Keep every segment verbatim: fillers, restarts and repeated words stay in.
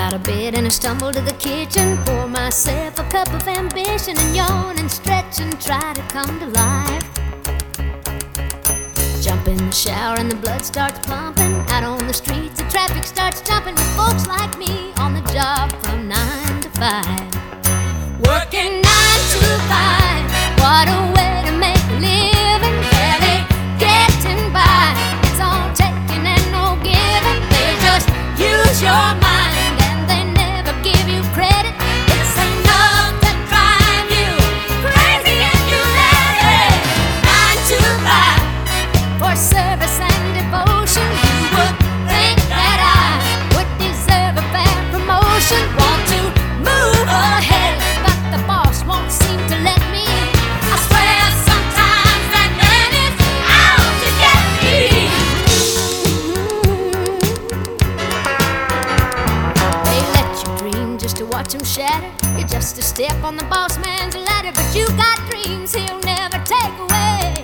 out of bed and I stumble to the kitchen, pour myself a cup of ambition and yawn and stretch and try to come to life. Jump in the shower and the blood starts pumping. Out on the streets the traffic starts jumping with folks like me on the job from nine to five. Working nine to five, what a way to make a living. Barely getting by, it's all taking and no giving. They just use your mind and they never give you credit. It's enough to drive you crazy and you let it. Nine to five for service and devotion. You would think that I would deserve a fair promotion. Want to move ahead, but the boss won't seem to let me. I swear sometimes that man is out to get me. They let you dream just to watch him shatter. You're just a step on the boss man's ladder, but you got dreams he'll never take away.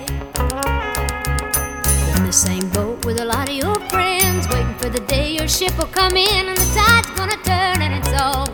In the same boat with a lot of your friends, waiting for the day your ship will come in and the tide's gonna turn and it's all